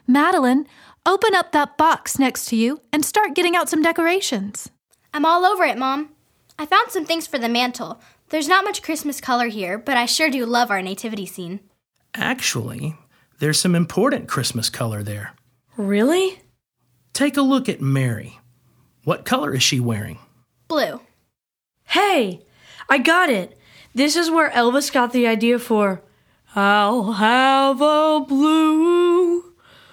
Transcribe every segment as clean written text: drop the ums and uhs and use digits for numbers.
Madeline, open up that box next to you and start getting out some decorations. I'm all over it, Mom. I found some things for the mantle. There's not much Christmas color here, but I sure do love our nativity scene. Actually, there's some important Christmas color there. Really? Take a look at Mary. What color is she wearing? Blue. Hey, I got it. This is where Elvis got the idea for I'll have a blue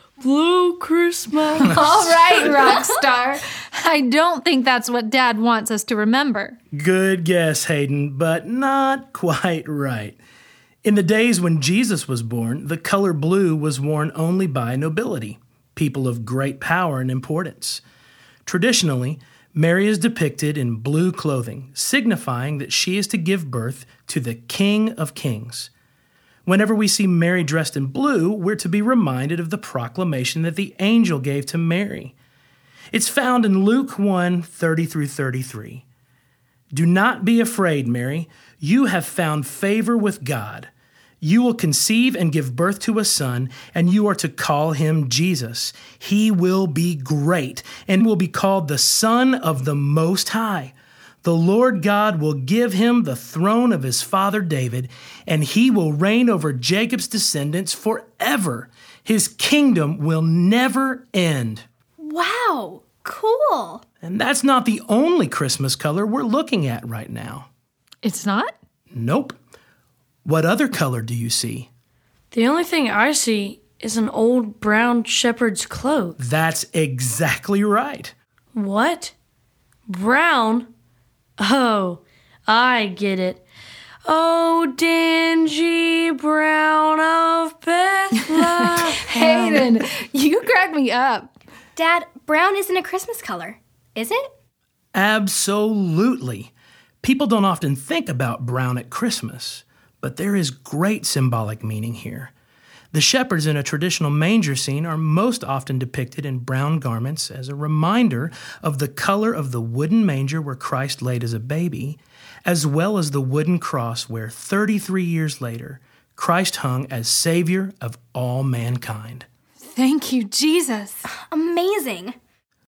Christmas. All right, Rockstar. I don't think that's what Dad wants us to remember. Good guess, Hayden, but not quite right. In the days when Jesus was born, the color blue was worn only by nobility, people of great power and importance. Traditionally, Mary is depicted in blue clothing, signifying that she is to give birth to the King of Kings. Whenever we see Mary dressed in blue, we're to be reminded of the proclamation that the angel gave to Mary. It's found in Luke 1:30-33. Do not be afraid, Mary. You have found favor with God. You will conceive and give birth to a son, and you are to call him Jesus. He will be great and will be called the Son of the Most High. The Lord God will give him the throne of his father David, and he will reign over Jacob's descendants forever. His kingdom will never end. Wow, cool. And that's not the only Christmas color we're looking at right now. It's not? Nope. What other color do you see? The only thing I see is an old brown shepherd's cloak. That's exactly right. What? Brown? Oh, I get it. Oh, dingy brown of Bethlehem. Hayden, you crack me up. Dad, brown isn't a Christmas color, is it? Absolutely. People don't often think about brown at Christmas, but there is great symbolic meaning here. The shepherds in a traditional manger scene are most often depicted in brown garments as a reminder of the color of the wooden manger where Christ laid as a baby, as well as the wooden cross where 33 years later, Christ hung as Savior of all mankind. Thank you, Jesus. Amazing.